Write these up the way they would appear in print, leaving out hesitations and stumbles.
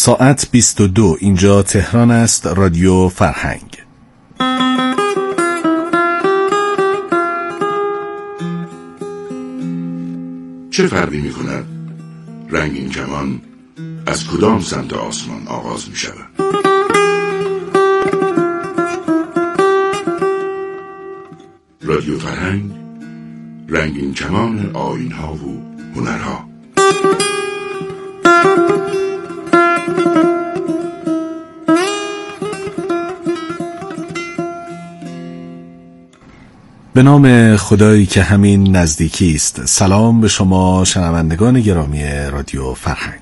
ساعت 22. اینجا تهران است. رادیو فرهنگ. چه فرقی می کند رنگین کمان از کدام سمت آسمان آغاز می شود؟ رادیو فرهنگ، رنگین کمان آیین‌ها و هنرها. به نام خدایی که همین نزدیکی است. سلام به شما شنوندگان گرامی رادیو فرهنگ.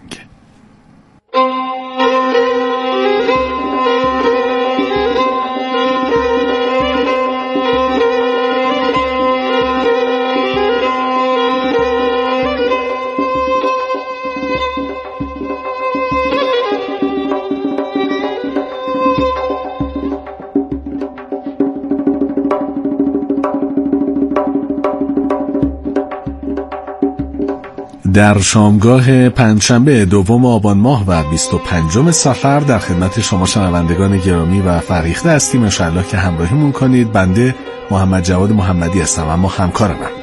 در شامگاه پنجشنبه 2 آبان ماه و 25 صفر در خدمت شما شنوندگان گرامی و فریخته هستیم. انشاءالله که همراهیمون کنید. بنده محمد جواد محمدی هستم، اما همکار من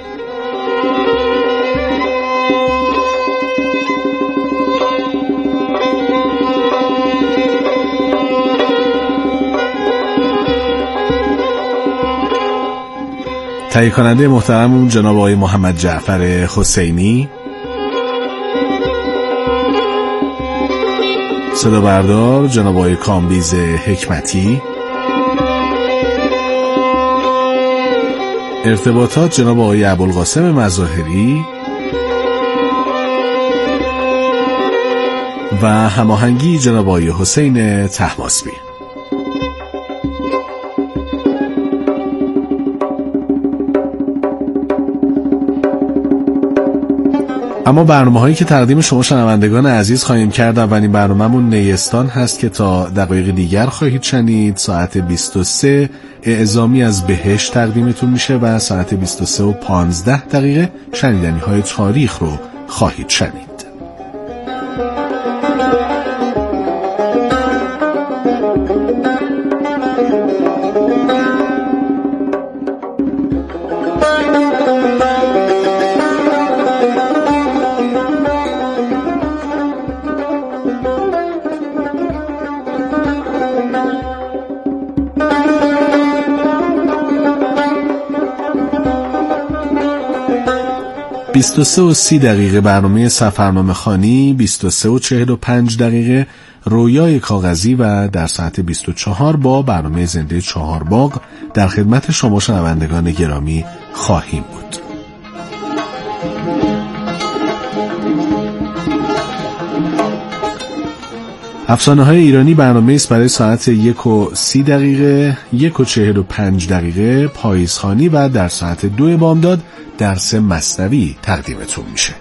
تهیه کننده محترمون جناب آقای محمد جعفر حسینی، صدا بردار جناب آقای کامبیز حکمتی، ارتباطات جناب آقای ابوالقاسم مظاهری و هماهنگی جناب آقای حسین طهماسبی. اما برنامه‌هایی که تقدیم شما شنوندگان عزیز خواهیم کرد، اولین برنامه‌مون نیستان هست که تا دقایق دیگر خواهید شنید. ساعت 23 اعزامی از بهشت تقدیمتون میشه و ساعت 23:15 شنیدنی‌های تاریخ رو خواهید شنید. بیست و 23:30 برنامه سفرنامه خوانی، 23:45 رویای کاغذی و در ساعت 24 با برنامه زنده چهارباغ در خدمت شما شنوندگان گرامی خواهیم بود. افسانه های ایرانی برنامه است برای ساعت 1:30 1:45 پاییزخوانی و در ساعت 2 بامداد درس مثنوی تقدیمتون میشه.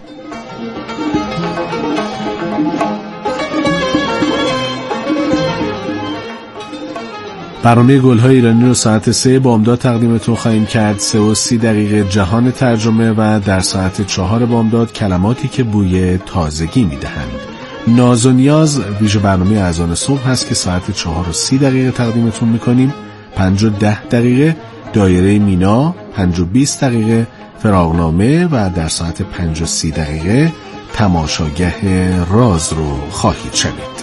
برنامه گل‌های ایرانی رو ساعت 3 بامداد تقدیمتون خواهیم کرد. 3:30 جهان ترجمه و در ساعت 4 بامداد کلماتی که بوی تازگی میدهند. ناز و نیاز ویژه برنامه اذان صبح هست که ساعت 4:30 تقدیمتون میکنیم. 5:10 دایره مینا، 5:20 فراغنامه و در ساعت 5:30 تماشاگه راز رو خواهید شنید.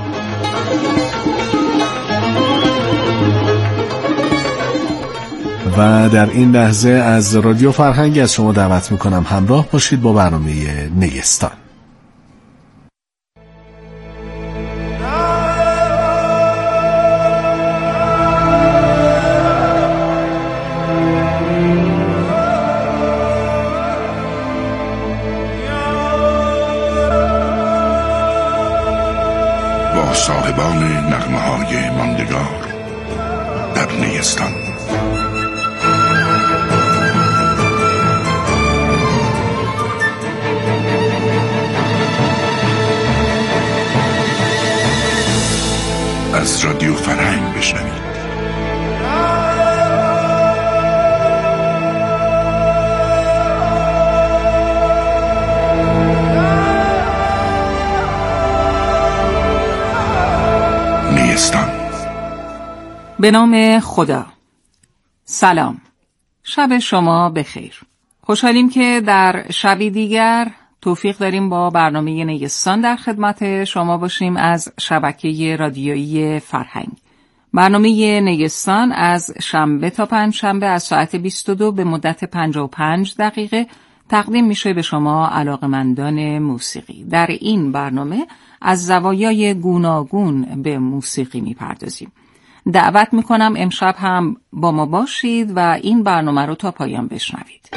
و در این لحظه از رادیو فرهنگ از شما دعوت میکنم همراه باشید با برنامه نیستان. با صاحبان نغمه‌های ماندگار در نیستان. از رادیو فرهنگ بشنوید. به نام خدا. سلام، شب شما بخیر. خوشحالیم که در شبی دیگر توفیق داریم با برنامه نیستان در خدمت شما باشیم از شبکه رادیویی فرهنگ. برنامه نیستان از شنبه تا پنجشنبه از ساعت 22 به مدت 55 دقیقه تقدیم میشه به شما علاقمندان موسیقی. در این برنامه از زوایای گوناگون به موسیقی میپردازیم. دعوت میکنم امشب هم با ما باشید و این برنامه رو تا پایان بشنوید.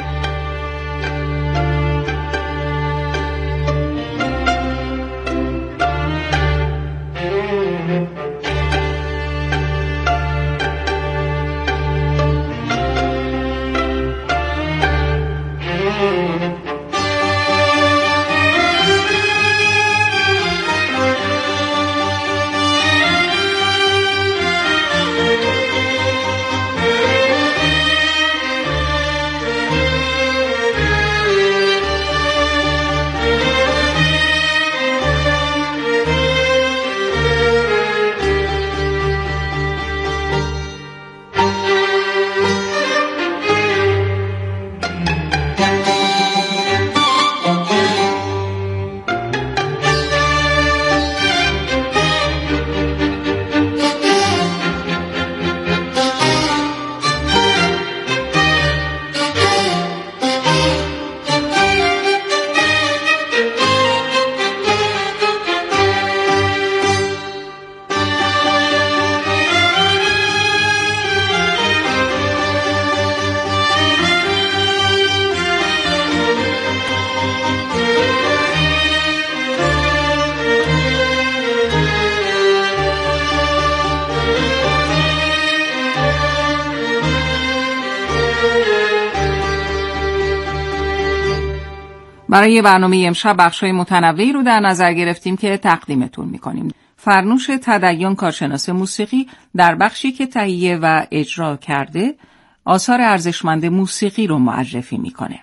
برای برنامه امشب بخشای متنوعی رو در نظر گرفتیم که تقدیمتون میکنیم. فرنوش تدین، کارشناس موسیقی، در بخشی که تهیه و اجرا کرده آثار ارزشمند موسیقی رو معرفی میکنه.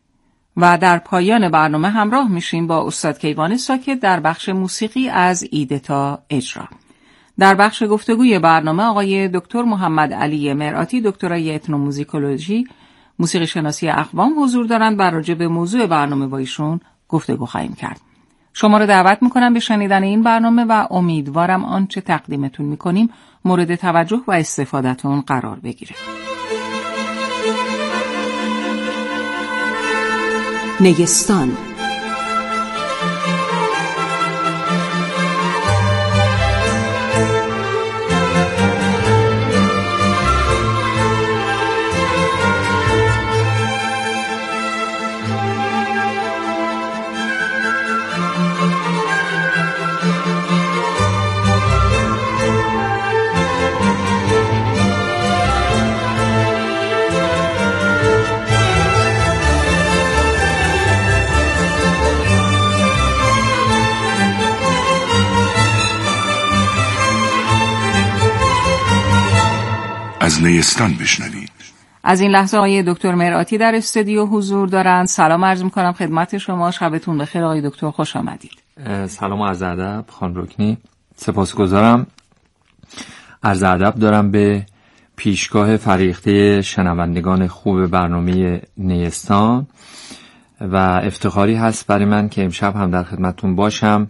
و در پایان برنامه همراه میشیم با استاد کیوان ساکت در بخش موسیقی از ایده تا اجرا. در بخش گفتگوی برنامه آقای دکتر محمد علی مرآتی، دکترای اتنوموزیکولوژی، موسیقی شناسی اقوام حضور دارند و راجع به موضوع برنامه با ایشون گفتگو خواهیم کرد. شما رو دعوت میکنم به شنیدن این برنامه و امیدوارم آنچه تقدیمتون میکنیم مورد توجه و استفادهتون قرار بگیره. نیستان. از نیستان بشنوید. از این لحظه آقای دکتر مرآتی در استودیو حضور دارند. سلام عرض می‌کنم خدمت شما. شبتون بخیر آقای دکتر، خوش آمدید. سلام و عرض ادب خانم رکنی. سپاسگزارم. عرض ادب دارم به پیشگاه فریخته شنوندگان خوب برنامه نیستان و افتخاری هست برای من که امشب هم در خدمتتون باشم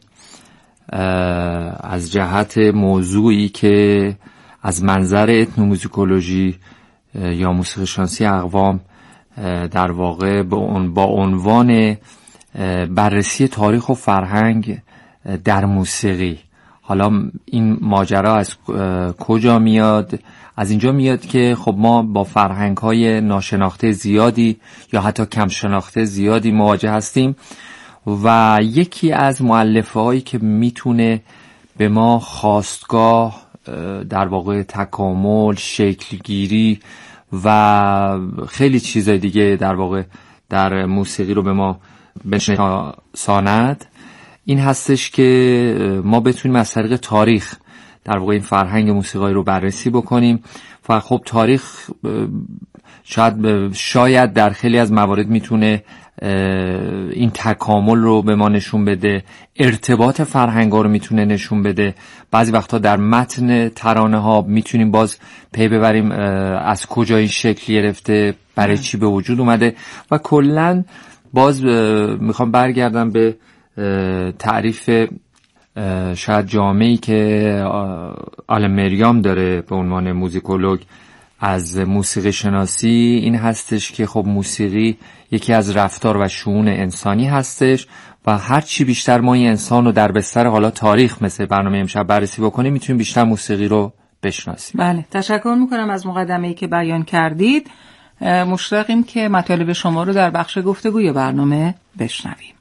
از جهت موضوعی که از منظر اتنوموزیکولوژی یا موسیقی شناسی اقوام در واقع با عنوان بررسی تاریخ و فرهنگ در موسیقی. حالا این ماجرا از کجا میاد؟ از اینجا میاد که خب ما با فرهنگ‌های ناشناخته زیادی یا حتی کم شناخته زیادی مواجه هستیم و یکی از مؤلفه‌هایی که میتونه به ما خاستگاه در واقع تکامل، شکلگیری و خیلی چیزای دیگه در واقع در موسیقی رو به ما بشناساند این هستش که ما بتونیم از طریق تاریخ در واقع این فرهنگ موسیقایی رو بررسی بکنیم و خب تاریخ شاید در خیلی از موارد میتونه این تکامل رو به ما نشون بده، ارتباط فرهنگ‌ها رو میتونه نشون بده. بعضی وقتا در متن ترانه ها میتونیم باز پی ببریم از کجا این شکل گرفته، برای چی به وجود اومده. و کلاً باز میخوام برگردم به تعریف شاید جامعی که آلن مریام داره به عنوان موزیکولوگ از موسیقی شناسی، این هستش که خب موسیقی یکی از رفتار و شؤون انسانی هستش و هر چی بیشتر ما این انسان رو در بستر حالا تاریخ مثل برنامه امشب بررسی بکنیم میتونیم بیشتر موسیقی رو بشناسیم. بله، تشکر میکنم از مقدمه‌ای که بیان کردید. مشتاقیم که مطالب شما رو در بخش گفتگوی برنامه بشنویم.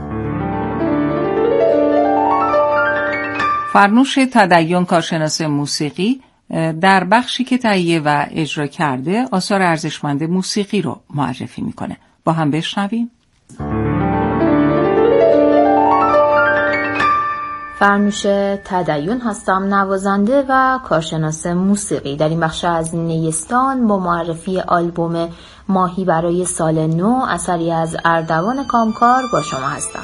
فرنوش تدین، کارشناس موسیقی، در بخشی که تهیه و اجرا کرده آثار ارزشمند موسیقی رو معرفی میکنه. با هم بشنویم. فرنوش تدین هستم، نوازنده و کارشناس موسیقی. در این بخش از نیستان با معرفی آلبوم ماهی برای سال نو، اثری از اردوان کامکار، با شما هستم.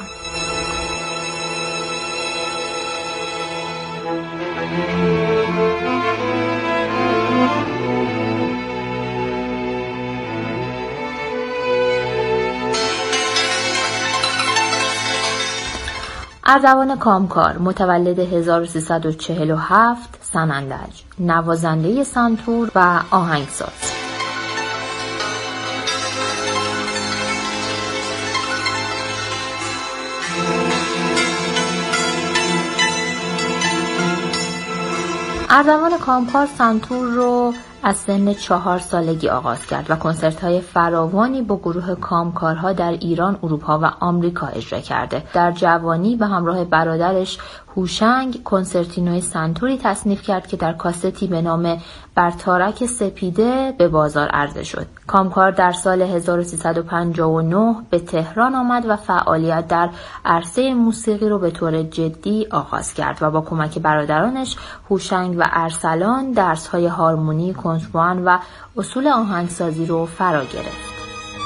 اردوان کامکار، متولد 1347، سنندج، نوازنده سنتور و آهنگساز. اردوان کامکار سنتور رو از سن 4 سالگی آغاز کرد و کنسرت‌های فراوانی با گروه کامکارها در ایران، اروپا و آمریکا اجرا کرده. در جوانی به همراه برادرش هوشنگ کنسرتینوی سنتوری تصنیف کرد که در کاستی به نام بر تارک سپیده به بازار عرضه شد. کامکار در سال 1359 به تهران آمد و فعالیت در عرصه موسیقی رو به طور جدی آغاز کرد و با کمک برادرانش هوشنگ و ارسلان درس‌های هارمونی، کنتربان و اصول آهنگسازی رو فرا گرفت.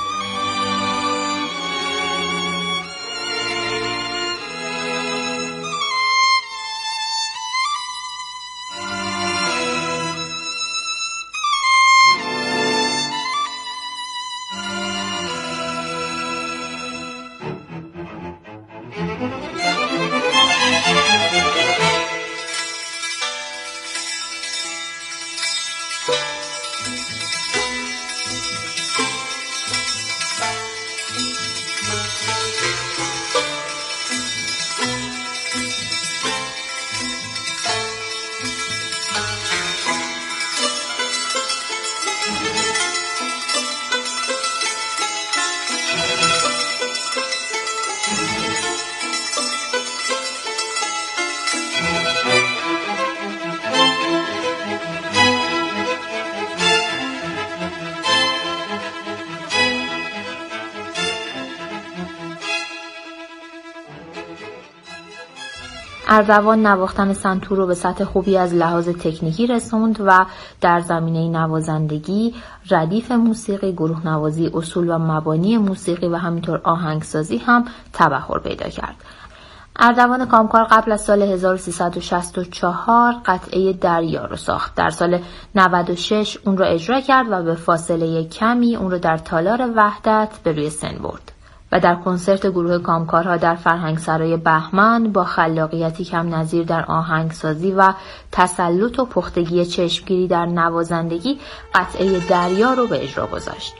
اردوان نواختن سنتور رو به سطح خوبی از لحاظ تکنیکی رسوند و در زمینه نوازندگی، ردیف موسیقی، گروه نوازی، اصول و مبانی موسیقی و همینطور آهنگسازی هم تبحر پیدا کرد. اردوان کامکار قبل از سال 1364 قطعه دریا رو ساخت. در سال 96 اون رو اجرا کرد و به فاصله کمی اون رو در تالار وحدت به روی سن برد. و در کنسرت گروه کامکارها در فرهنگسرای بهمن با خلاقیتی کم نظیر در آهنگسازی و تسلط و پختگی چشمگیری در نوازندگی قطعه دریا رو به اجرا گذاشت.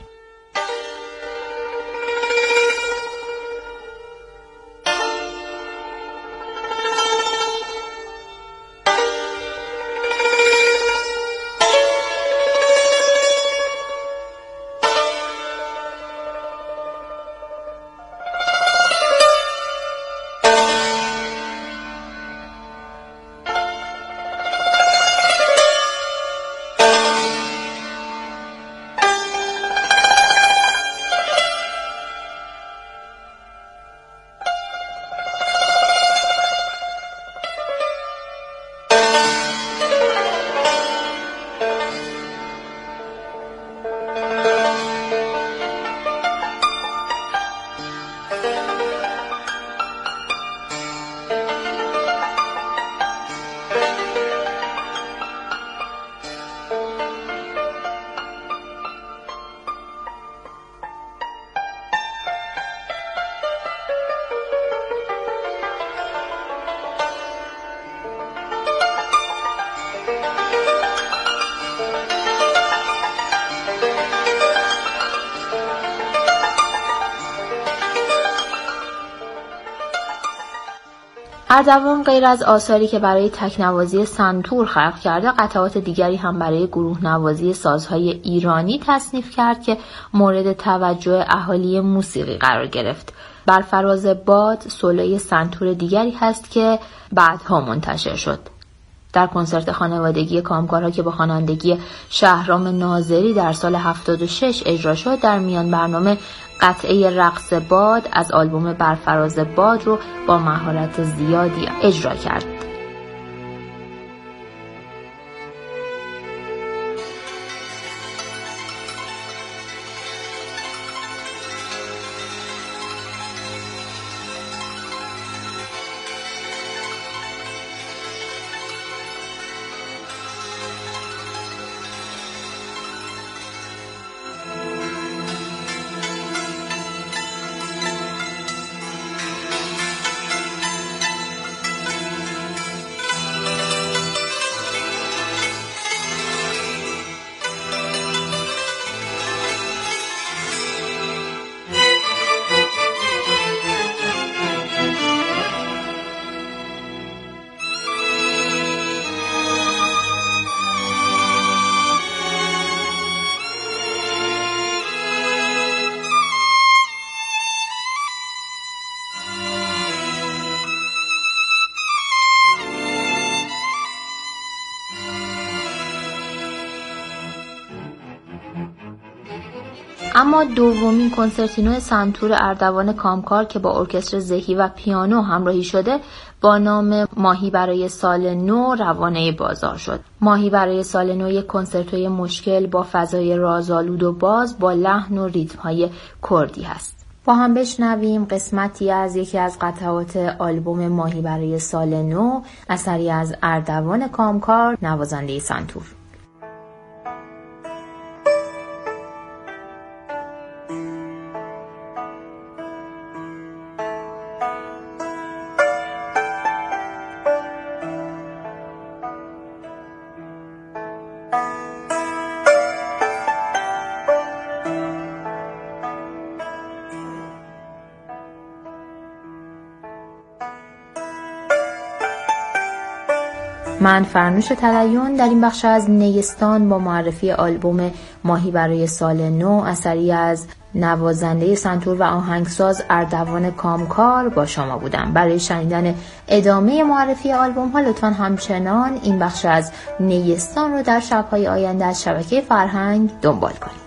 اردوان غیر از آثاری که برای تکنوازی سنتور خلق کرده، قطعات دیگری هم برای گروه نوازی سازهای ایرانی تصنیف کرد که مورد توجه اهالی موسیقی قرار گرفت. بر فراز باد سولوی سنتور دیگری هست که بعدها منتشر شد. در کنسرت خانوادگی کامکارها که با خوانندگی شهرام ناظری در سال 76 اجرا شد، در میان برنامه قطعه رقص باد از آلبوم بر فراز باد رو با مهارت زیادی اجرا کرد. اما دومین کنسرتینو سنتور اردوان کامکار که با ارکستر زهی و پیانو همراهی شده با نام ماهی برای سال نو روانه بازار شد. ماهی برای سال نو یک کنسرتوی مشکل با فضای رازآلود و باز با لحن و ریتم‌های کردی هست. با هم بشنویم قسمتی از یکی از قطعات آلبوم ماهی برای سال نو، اثری از اردوان کامکار، نوازنده سنتور. من فرنوش تدین در این بخش از نیستان با معرفی آلبوم ماهی برای سال نو، اثری از نوازنده سنتور و آهنگساز اردوان کامکار با شما بودم. برای شنیدن ادامه معرفی آلبوم ها لطفاً همچنان این بخش از نیستان رو در شب‌های آینده از شبکه فرهنگ دنبال کنید.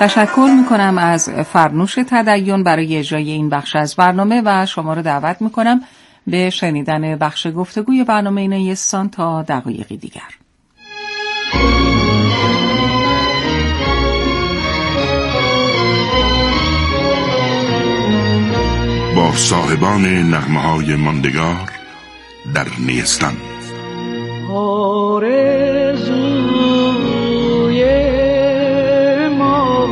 تشکر میکنم از فرنوش تدین برای اجرای این بخش از برنامه و شما رو دعوت میکنم به شنیدن بخش گفتگوی برنامه نیستان تا دقایقی دیگر. با صاحبان نغمه‌های ماندگار در نیستان. آرزوی ما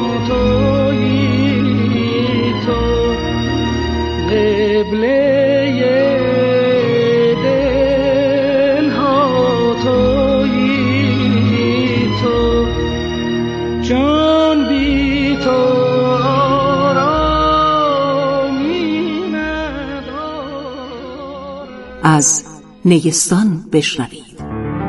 تویی تو، قبله دلها تویی تو، جان بی تو از نیستان بشنوید.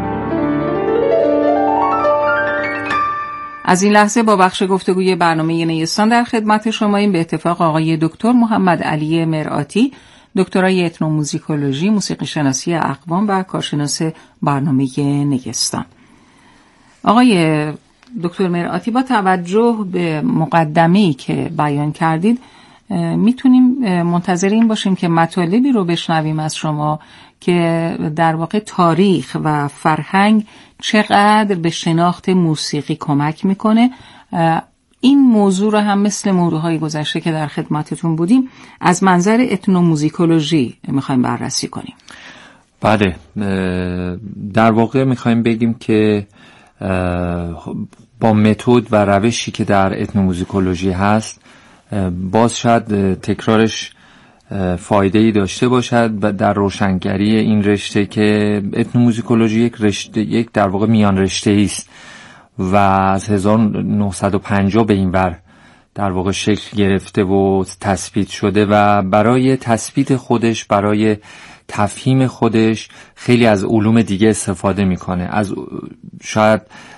از این لحظه با بخش گفتگوی برنامه نیستان در خدمت شماییم. به اتفاق آقای دکتر محمد علی مرآتی، دکترای اتنوموزیکولوژی، موسیقی شناسی اقوام و کارشناس برنامه نیستان. آقای دکتر مرآتی، با توجه به مقدمه‌ای که بیان کردید میتونیم منتظر این باشیم که مطالبی رو بشنویم از شما که در واقع تاریخ و فرهنگ چقدر به شناخت موسیقی کمک میکنه. این موضوع رو هم مثل موضوعهای گذشته که در خدمتتون بودیم از منظر اتنوموزیکولوژی میخوایم بررسی کنیم. بله، در واقع میخوایم بگیم که با متد و روشی که در اتنوموزیکولوژی هست باز شاید تکرارش فایده‌ای داشته باشد و در روشنگری این رشته که اتنوموزیکولوژی یک در واقع میان رشته‌ای است و از 1950 به این ور در واقع شکل گرفته و تثبیت شده و برای تثبیت خودش، برای تفهیم خودش خیلی از علوم دیگه استفاده میکنه، از شاید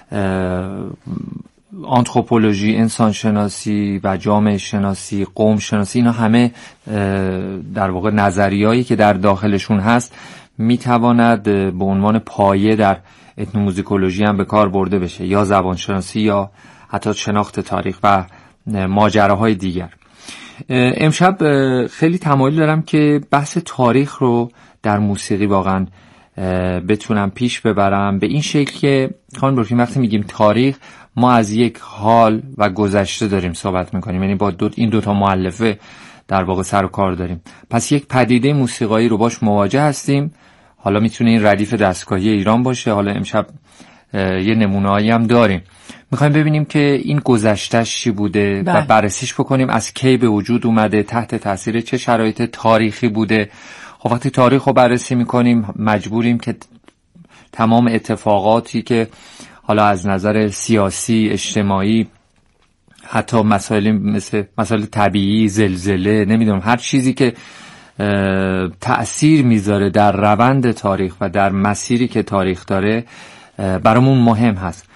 آنتروپولوژی، انسانشناسی و جامعه شناسی، قوم شناسی، اینا همه در واقع نظریه‌ای که در داخلشون هست میتواند به عنوان پایه در اتنوموزیکولوژی هم به کار برده بشه، یا زبان شناسی یا حتی شناخت تاریخ و ماجراهای دیگر. امشب خیلی تمایل دارم که بحث تاریخ رو در موسیقی واقعا بتونم پیش ببرم به این شکل که خانم برکین، وقتی میگیم تاریخ ما از یک حال و گذشته داریم صحبت میکنیم، یعنی با این دوتا مؤلفه در واقع سر و کار داریم. پس یک پدیده موسیقایی رو باش مواجه هستیم. حالا میتونه این ردیف دستگاهی ایران باشه، حالا امشب یه نمونه‌ای هم داریم. میخوایم ببینیم که این گذشتهش چی بوده و بررسیش بکنیم، از کی به وجود اومده، تحت تاثیر چه شرایط تاریخی بوده. خب وقتی تاریخ رو بررسی میکنیم مجبوریم که تمام اتفاقاتی که حالا از نظر سیاسی، اجتماعی، حتی مسائل مثل مسائل طبیعی، زلزله، نمیدونم هر چیزی که تأثیر میذاره در روند تاریخ و در مسیری که تاریخ داره برامون مهم هست.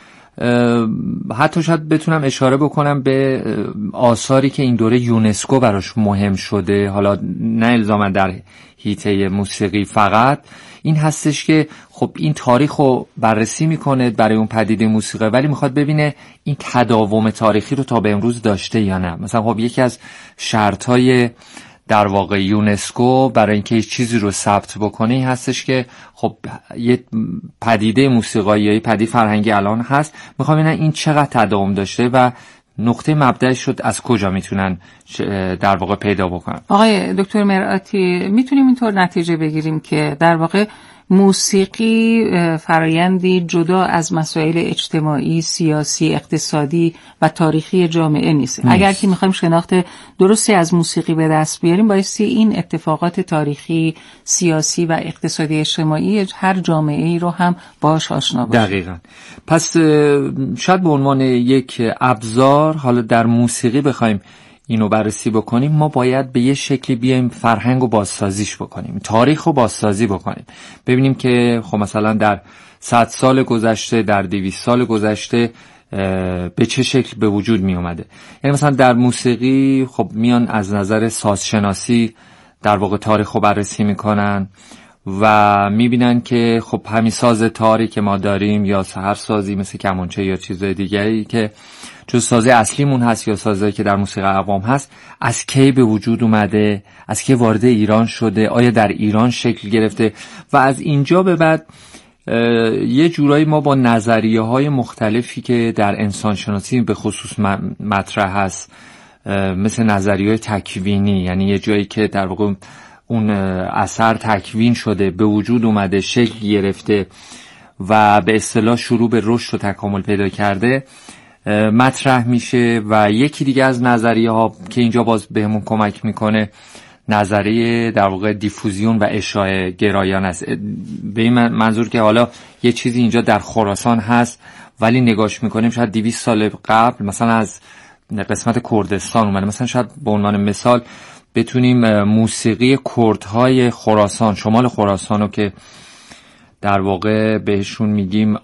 حتی شاید بتونم اشاره بکنم به آثاری که این دوره یونسکو براش مهم شده، حالا نه الزاما در حیطه موسیقی فقط، این هستش که خب این تاریخ رو بررسی میکنه برای اون پدیده موسیقی، ولی میخواد ببینه این تداوم تاریخی رو تا به امروز داشته یا نه. مثلا خب یکی از شرطهای در واقع یونسکو برای اینکه هیچ چیزی رو ثبت بکنه هستش که خب یه پدیده موسیقایی یا پدیده فرهنگی الان هست، میخوام ببینن این چقدر تداوم داشته و نقطه مبدأش شد از کجا میتونن در واقع پیدا بکنن. آقای دکتر مرآتی، میتونیم اینطور نتیجه بگیریم که در واقع موسیقی فرایندی جدا از مسائل اجتماعی، سیاسی، اقتصادی و تاریخی جامعه نیست. اگر که میخوایم شناخت درستی از موسیقی به دست بیاریم بایستی این اتفاقات تاریخی، سیاسی و اقتصادی اجتماعی هر جامعه‌ای رو هم باهاش آشنا باشیم. دقیقاً. پس شاید به عنوان یک ابزار حالا در موسیقی بخوایم اینو بررسی بکنیم، ما باید به یه شکلی بیایم فرهنگ رو بازسازیش بکنیم، تاریخ رو بازسازی بکنیم، ببینیم که خب مثلا در 100 سال گذشته، در 200 سال گذشته به چه شکل به وجود می اومده. یعنی مثلا در موسیقی خب میان از نظر سازشناسی در واقع تاریخ رو بررسی میکنن و میبینن که خب همین ساز تاری که ما داریم یا هر سازی مثل کمانچه یا چیزای دیگری که جز ساز اصلیمون هست یا سازی که در موسیقی اقوام هست، از کی به وجود اومده، از کی وارد ایران شده، آیا در ایران شکل گرفته. و از اینجا به بعد یه جورایی ما با نظریه های مختلفی که در انسانشناسی به خصوص مطرح هست، مثل نظریه تکوینی، یعنی یه جایی که در واقع اون اثر تکوین شده، به وجود اومده، شکل گرفته و به اصطلاح شروع به رشد و تکامل پیدا کرده، مطرح میشه. و یکی دیگه از نظریه ها که اینجا باز بهمون کمک میکنه، نظریه در واقع دیفوزیون و اشاعه گرایان است. به این منظور که حالا یه چیزی اینجا در خراسان هست ولی نگاش میکنیم شاید 200 سال قبل مثلا از قسمت کردستان اومده. مثلا شاید به عنوان مثال بتونیم موسیقی کردهای خراسان، شمال خراسان رو که در واقع بهشون میگیم